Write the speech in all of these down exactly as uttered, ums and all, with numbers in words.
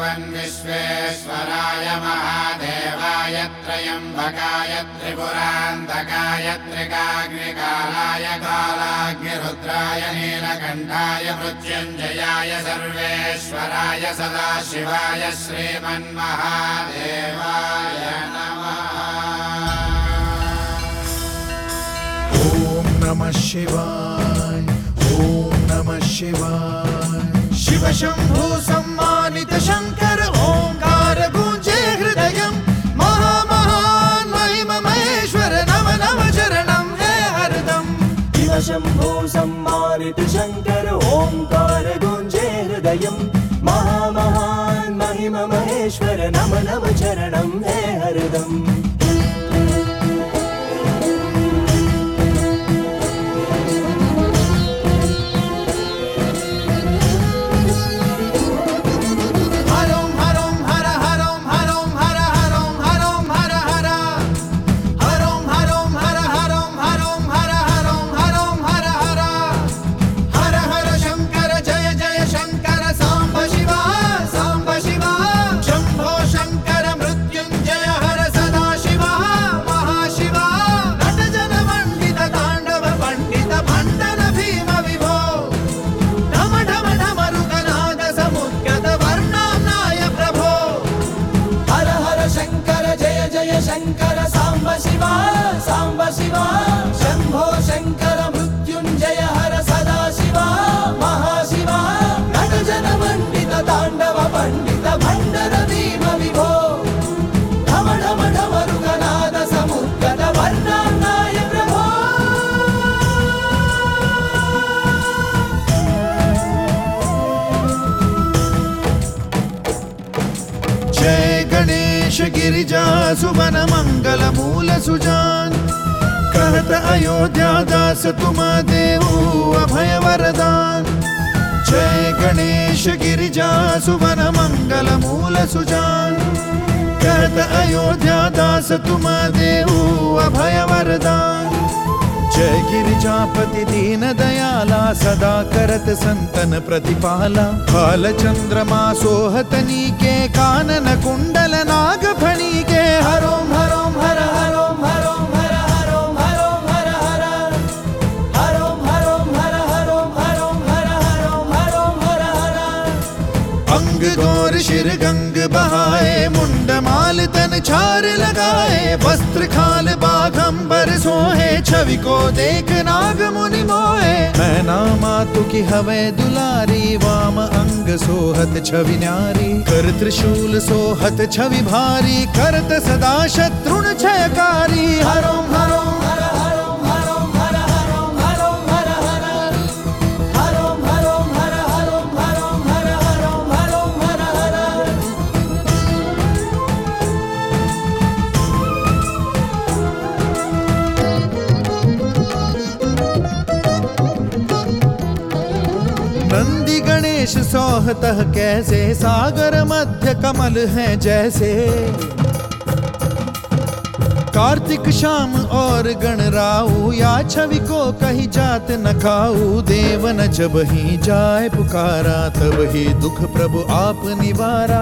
भगवन् विश्वेश्वराय महादेवाय त्र्यम्बकाय त्रिपुरान्तकाय त्रिकाग्निकालाय कालाग्निरुद्राय नीलकण्ठाय मृत्युञ्जयाय सर्वेश्वराय सदाशिवाय श्रीमन्महादेवाय नमः। ॐ नमः शिवाय, ॐ नमः शिवाय। शिव शंभु सम्मानित शंकर ओंकार गूंजे हृदयम्। महामहान् महिम महेश्वर नव नव चरणं है हरदम। शिव शंभु सम्मानित शंकर ओंकार गूंजे हृदयम्। महामहान् महिम महेश्वर नम नम चरणं है हरदम। शंकर सांब शिवा सांब शिवा शंभो शंकर मृत्युंजय हर सदा शिवा महाशिवा नटजन मंडित तांडव पंडित भंडर भीम विभो ढम ढम ढमरुगनाद समुद्गत वर्णानाय प्रभो। जय गणेश गिरिजा सुवन मंगल मूल सुजान। कहत अयोध्या दास तुम देऊ अभय वरदान। जय गणेश गिरिजा सुवन मंगल मूल सुजान। कहत अयोध्या दास तुम देऊ अभय वरदान। जय गिरिजापति दीन दयाला सदा करत संतन प्रतिपाला। बाल चंद्रमा सोहतनी के कानन कुंडल नाग फणी के। हरोम हरोम हर हरोम हरोम हर हरोम हरोम हर हर हरोम हरोम हर हरोम हरोम हर हरोम हरोम हर हर। अंग गौर शिर गंग बहाए मुंड माल तन छार लगाए। वस्त्र खाल बाघंबर सोहे छवि को देख नाग मुनि मोहे। मैना मातु की हवे दुलारी वाम अंग सोहत छवि न्यारी। कर त्रिशूल सोहत छवि भारी करत सदा शत्रुन क्षयकारी। हरोम हरोम हर हरोम हरोम हर हरोम हरोम हर हर हरोम हरोम हर हरोम हरोम हर हरोम हरोम हर हर। नंदी गणेश सोहतः कैसे सागर मध्य कमल है जैसे। कार्तिक शाम और गणराऊ या छवि को कही जात न खाऊ। देव न जब ही जाए पुकारा तब ही दुख प्रभु आप निवारा।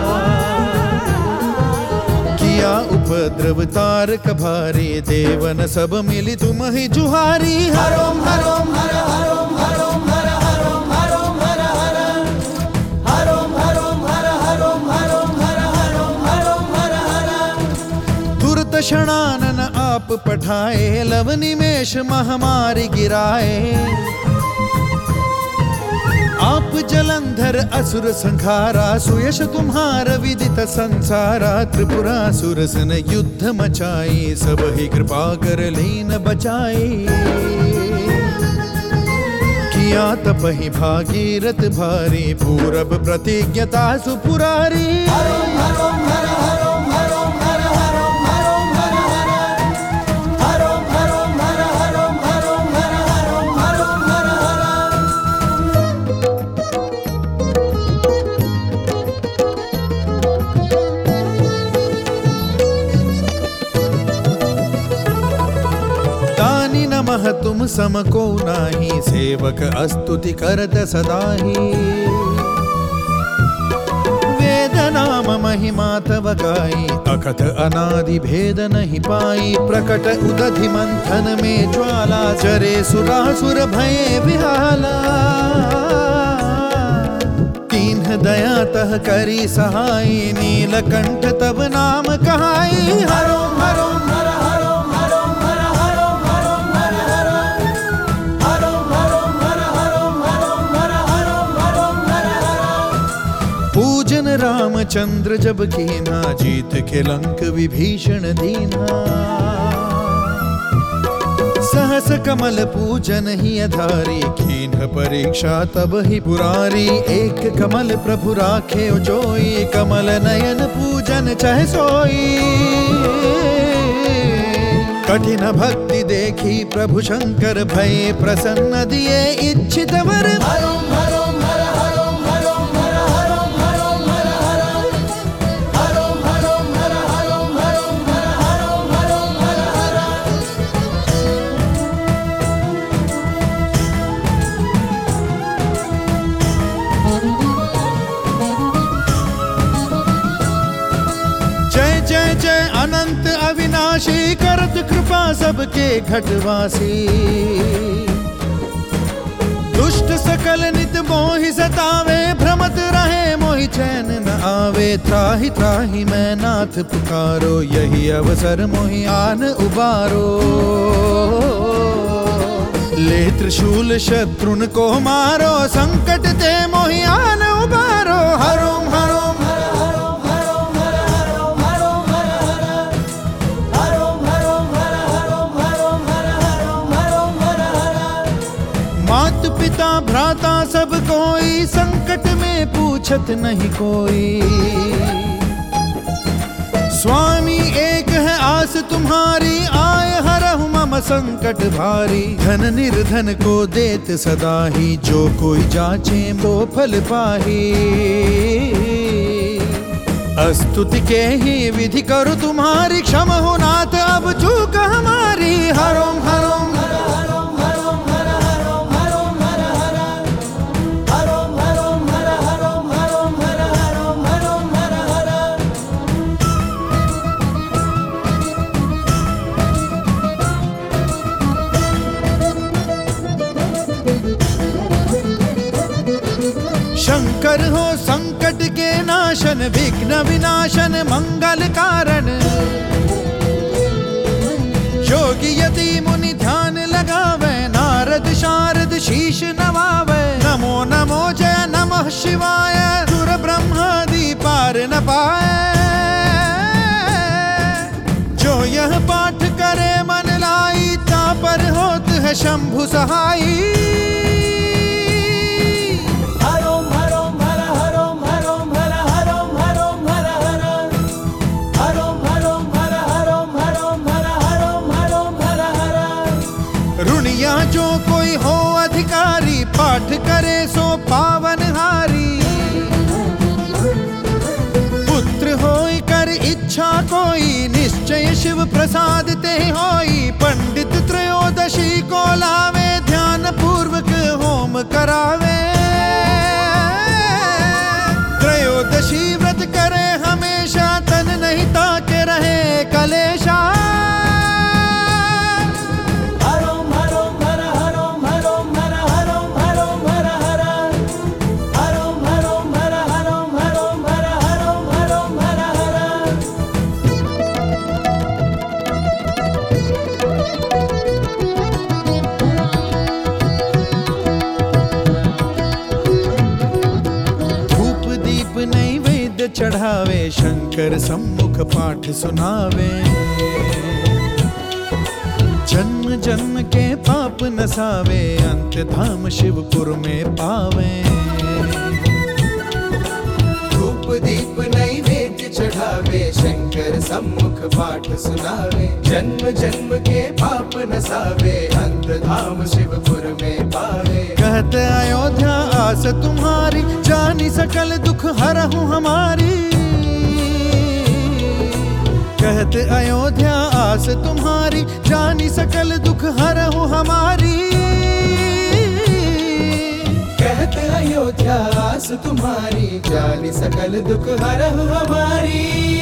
किया उपद्रव तारक भारी देवन सब मिली तुम ही जुहारी। हरोम हरोम हर हरोम हरोम हर हरोम हरोम हर हर हरोम हरोम हर हरोम हरोम हर हरोम हरोम हर हर। तुरत क्षणानन आप पठाए लव निमेष महामारी गिराए। आप जलंधर असुर संहारा सुयश तुम्हार विदित संसारा। त्रिपुरासुर सन युद्ध मचाई सब ही कृपा कर लीन बचाई। किया तपहि भागीरथ भारी पूरब प्रतिज्ञता सुपुरारी। हरोम हरोम हर हरोम हरोम हर हरोम हरोम हर हर हरोम हरोम हर हरोम हरोम हर हरोम हरोम हर हर। दानी नमः तुम सम को नाही सेवक अस्तुति करत सदाही। वेद महिमा तव गाई, अकथ अनादि भेद नहीं पाई। प्रकट उदधि मंथन में ज्वाला, जरे सुरासुर भये विहाला। तीन्ह दया तह करी सहाई, नीलकंठ तब नाम कहाई। हरो हरो हर हरो हरो हर हरो हरो हर हर हरो हरो हर हरो हरो हर हरो हरो हर हर। पूजन रामचंद्र जब कीना, जीत के लंक विभीषण दीना। सहस कमल पूजन ही अधारी, कीन्ह परीक्षा तब ही पुरारी। एक कमल प्रभु राखे जोई, कमल नयन पूजन चह सोई। कठिन भक्ति देखी प्रभु शंकर, भये प्रसन्न दिए इच्छित वर। हरो हरो हर हरो हरो हर हरो हरो हर हर हरो हरो हर हरो हरो हर हरो हरो हर हर। जय जय जय अनंत अविनाशी, करत कृपा सबके घटवासी। दुष्ट सकल नित मोहि सतावे, भ्रमत रहे मोहि चैन न आवे। त्राहि त्राहि मैं नाथ पुकारो, यही अवसर मोहि आन उबारो। ले त्रिशूल शत्रुन को मारो, संकट ते मोहि आन उबारो। हरो हरो हर हरो हरो हर हरो हरो हर हर हरो हरो हर हरो हरो हर हरो हरो हर हर। मात पिता भ्राता सब कोई, संकट में पूछत नहीं कोई। स्वामी एक है आस तुम्हारी, आए हरहु मम संकट भारी। धन निर्धन को देत सदा ही, जो कोई जाचे वो फल पाही। स्तुति के ही विधि करो तुम्हारी, क्षम हो नाथ अब चूक हमारी। हरो हरो हर हरो हरो हर हरो हरो हर हर हरो हरो हर हरो हरो हर हरो हरो हर हर। शंकर हो संकट के नाशन, विघ्न विनाशन मंगल कारण। योगी यति मुनि ध्यान लगावे, नारद शारद शीश नवावे। नमो नमो जय नमः शिवाय, सुर ब्रह्मादि पार न पाए। जो यह पाठ करे मन लाई, ता पर होत है शंभु सहाई। हरो हरो हर हरो हरो हर हरो हरो हर हर हरो हरो हर हरो हरो हर हरो हरो हर हर। रुणिया जो कोई हो अधिकारी, पाठ करे सो पावन हारी। पुत्र होई कर इच्छा कोई, निश्चय शिव प्रसाद ते होई। पंडित त्रयोदशी को लावे, ध्यान पूर्वक होम करावे। त्रयोदशी व्रत करे हमेशा, तन नहीं ताके रहे कलेशा। हरो हरो हर हरो हरो हर हरो हरो हर हर हरो हरो हर हरो हरो हर हरो हरो हर हर। धूप दीप नैवेद्य चढ़ावे, शंकर सम्मुख पाठ सुनावे। जन्म जन्म के पाप नसावे, अंत धाम शिवपुर में पावे। धूप दीप नैवेद्य चढ़ावे, शंकर सम्मुख पाठ सुनावे। जन्म जन्म के पाप नसावे, अंत धाम शिवपुर में पावे। कहत अयोध्या आस तुम्हारी, जानी सकल दुख हरहु हमारी। कहत अयोध्या आस तुम्हारी, जानी सकल दुख हरहु हमारी। कहत कहत अयोध्या आस तुम्हारी, जानी सकल दुख हरहु हमारी।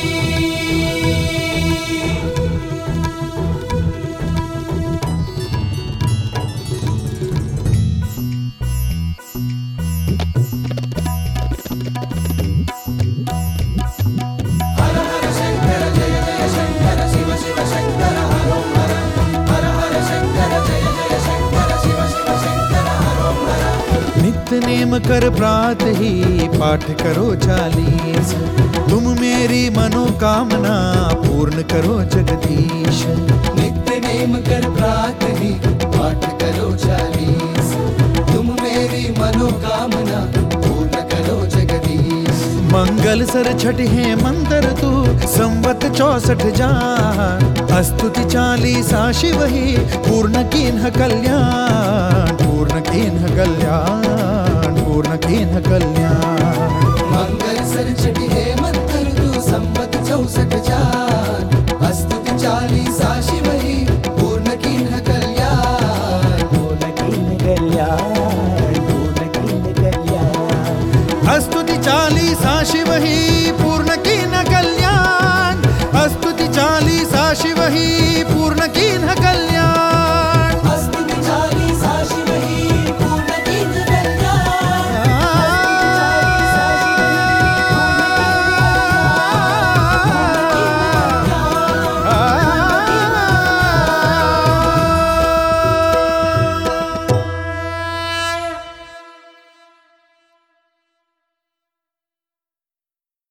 नित्य नेम कर प्रात ही पाठ करो चालीस, तुम मेरी मनोकामना पूर्ण करो जगदीश। नित्य नेम कर प्रात ही पाठ करो चालीस, तुम मेरी मनोकामना पूर्ण करो जगदीश। मंगल सर छठ है मंत्र तू संवत चौसठ जार, स्तुति चालीसा शिव ही पूर्ण कीन्ह कल्याण, पूर्ण कीन्ह कल्याण, पूर्ण कीन्ह कल्याण। मंगल सर छठ है मंत्र तू संवत चौसठ जार, स्तुति चालीसा शिव ही पूर्ण कीन्ह कल्याण, पूर्ण कीन्ह कल्याण, पूर्ण कीन्ह कल्याण। स्तुति चालीसा शिव ही पूर्ण कीन्ह कल्याण, स्तुति चालीसा शिव ही पूर्ण कीन्ह कल्याण।